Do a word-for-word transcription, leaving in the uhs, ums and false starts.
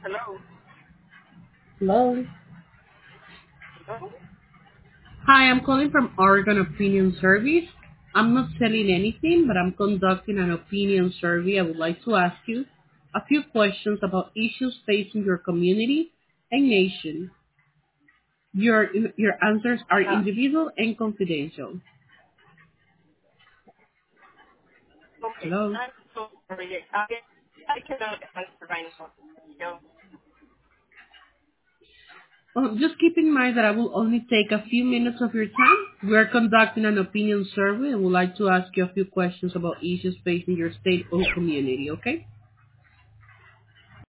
Hello. Hello. Hello. Hi, I'm calling from Oregon Opinion Service. I'm not selling anything, but I'm conducting an opinion survey. I would like to ask you a few questions about issues facing your community and nation. Your your answers are Uh, individual and confidential. okay. Hello. I'm so sorry. I, I cannot answer right now. So, Well, just keep in mind that I will only take a few minutes of your time. We are conducting an opinion survey and would like to ask you a few questions about issues facing your state or community, okay?